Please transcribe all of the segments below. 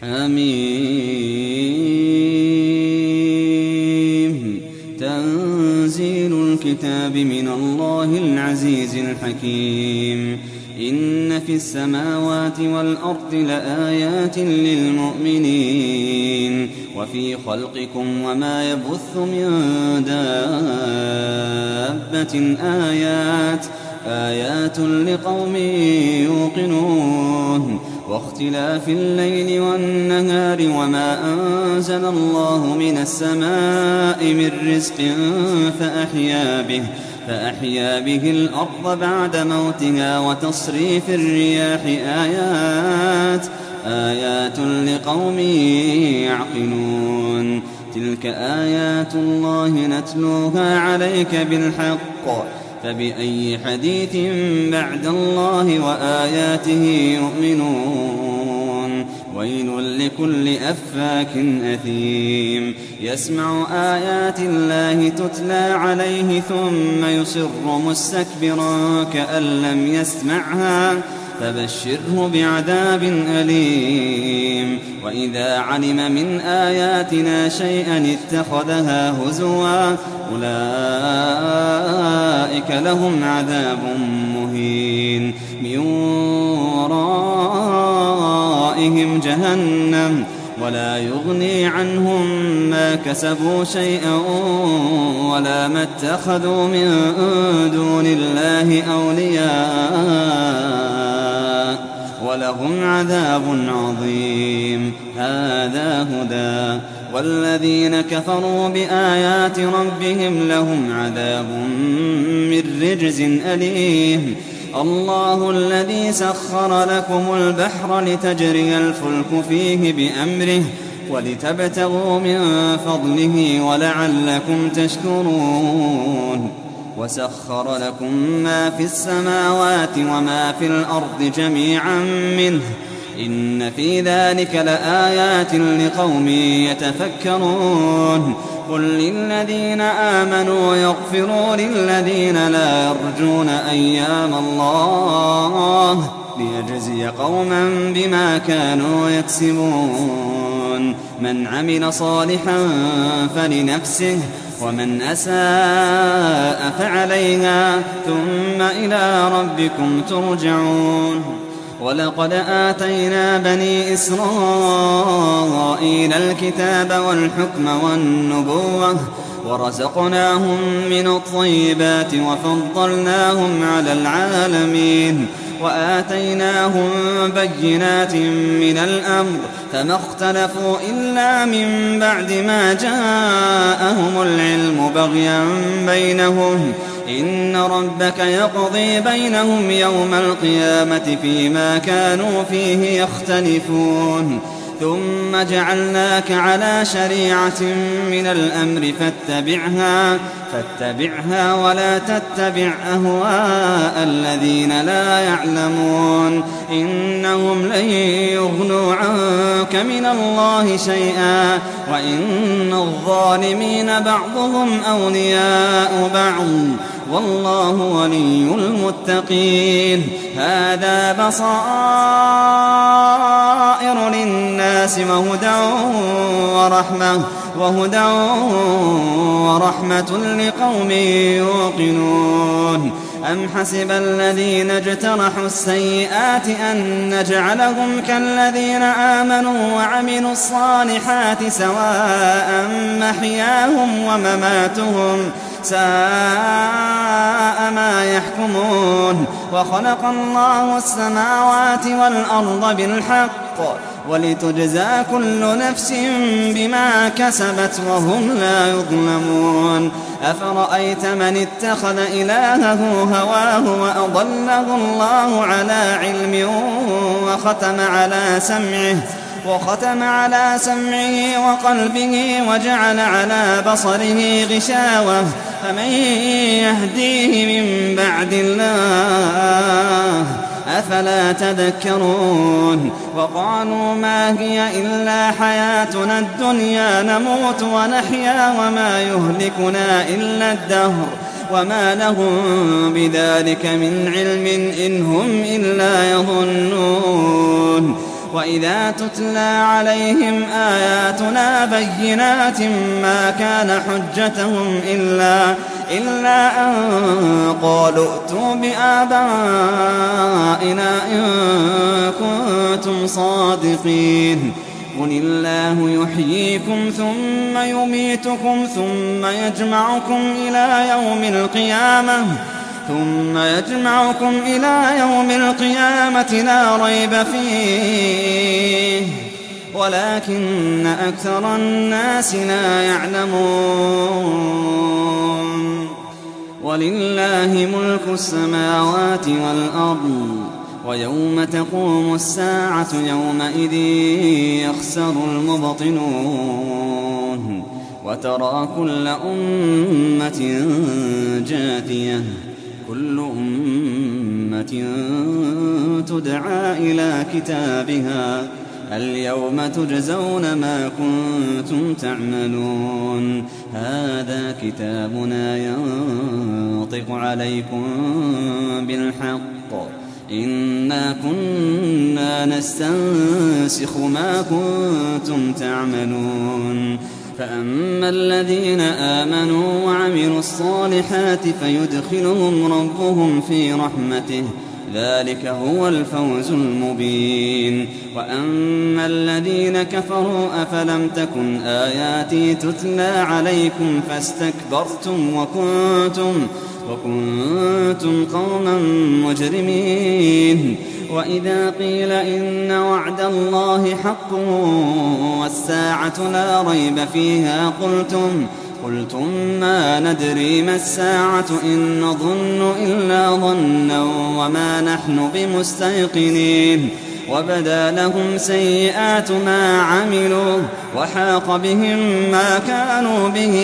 حميم تنزيل الكتاب من الله العزيز الحكيم. إن في السماوات والأرض لآيات للمؤمنين وفي خلقكم وما يبث من دابة آيات لقوم يوقنون. واختلاف الليل والنهار وما أنزل الله من السماء من رزق فأحيا به الأرض بعد موتها وتصريف الرياح آيات لقوم يعقلون. تلك آيات الله نتلوها عليك بالحق فبأي حديث بعد الله وآياته يؤمنون. ويل لكل أفاك أثيم يسمع آيات الله تتلى عليه ثم يصر مستكبرا كأن لم يسمعها فبشره بعذاب أليم. وإذا علم من آياتنا شيئا اتخذها هزوا أولئك لهم عذاب مهين من ورائهم جهنم ولا يغني عنهم ما كسبوا شيئا ولا ما اتخذوا من دون الله أولياء ولهم عذاب عظيم. هذا هدى والذين كفروا بآيات ربهم لهم عذاب من رجز أليم. الله الذي سخر لكم البحر لتجري الفلك فيه بأمره ولتبتغوا من فضله ولعلكم تشكرون. وسخر لكم ما في السماوات وما في الأرض جميعا منه إن في ذلك لآيات لقوم يتفكرون. قل للذين آمنوا يغفروا للذين لا يرجون أيام الله ليجزي قوما بما كانوا يكسبون. من عمل صالحا فلنفسه ومن أساء فعليها ثم إلى ربكم ترجعون. ولقد آتينا بني إسرائيل الكتاب والحكم والنبوة ورزقناهم من الطيبات وفضلناهم على العالمين وآتيناهم بينات من الأمر فما اختلفوا إلا من بعد ما جاءهم العلم بغيا بينهم. إن ربك يقضي بينهم يوم القيامة فيما كانوا فيه يختلفون. ثم جعلناك على شريعة من الأمر فاتبعها ولا تتبع أهواء الذين لا يعلمون. إنهم لن يغنوا عنك من الله شيئا وإن الظالمين بعضهم أولياء بعض والله ولي المتقين. هذا بصائر للناس وهدى ورحمة لقوم يوقنون. أم حسب الذين اجترحوا السيئات أن نجعلهم كالذين آمنوا وعملوا الصالحات سواء محياهم ومماتهم ساء ما يحكمون. وخلق الله السماوات والأرض بالحق ولتجزى كل نفس بما كسبت وهم لا يظلمون. أفرأيت من اتخذ إلهه هواه وأضله الله على علم وختم على سمعه وقلبه وجعل على بصره غشاوة فمن يهديه من بعد الله أفلا تذكرون. وقالوا ما هي إلا حياتنا الدنيا نموت ونحيا وما يهلكنا إلا الدهر وما لهم بذلك من علم إن هم إلا يظنون. وإذا تتلى عليهم آياتنا بينات ما كان حجتهم إلا أن قالوا ائتوا بآبائنا إن كنتم صادقين قل الله يحييكم ثم يميتكم ثم يجمعكم إلى يوم القيامة لا ريب فيه ولكن أكثر الناس لا يعلمون ولله ملك السماوات والأرض ويوم تقوم الساعة يومئذ يخسر المبطلون وترى كل أمة جاثية كل أمة تدعى إلى كتابها اليوم تجزون ما كنتم تعملون هذا كتابنا ينطق عليكم بالحق إنا كنا نستنسخ ما كنتم تعملون فأما الذين آمنوا وعملوا الصالحات فيدخلهم ربهم في رحمته ذلك هو الفوز المبين وأما الذين كفروا أفلم تكن آياتي تتلى عليكم فاستكبرتم وكنتم قوما مجرمين وإذا قيل إن وعد الله حق والساعة لا ريب فيها قلتم ما ندري ما الساعة إن نظن إلا ظنا وما نحن بمستيقنين وبدا لهم سيئات ما عملوا وحاق بهم ما كانوا به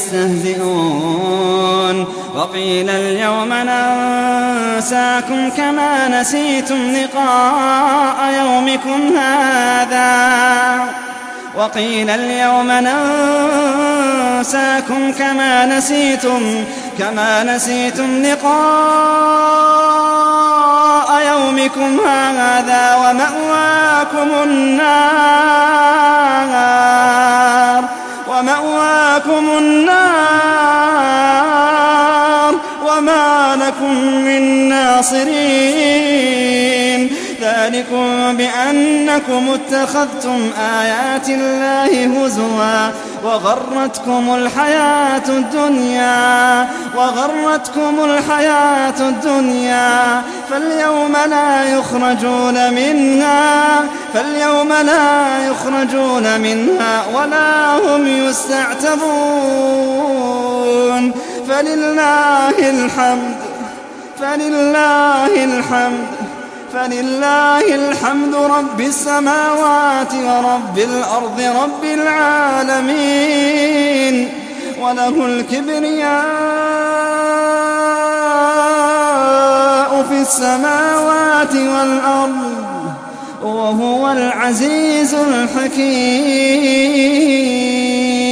يستهزئون وقيل اليوم ننساكم كما نسيتم لقاء يومكم هذا وقيل اليوم ننساكم كما نسيتم لقاء يومكم هذا ومأواكم النار وما لكم من ناصرين ذلكم بأنكم اتخذتم آيات الله هزوا وغرتكم الحياة الدنيا فاليوم لا يخرجون منها ولا هم يستعتبون فلله الحمد رب السماوات ورب الأرض رب العالمين وله الكبرياء في السماوات والأرض وهو العزيز الحكيم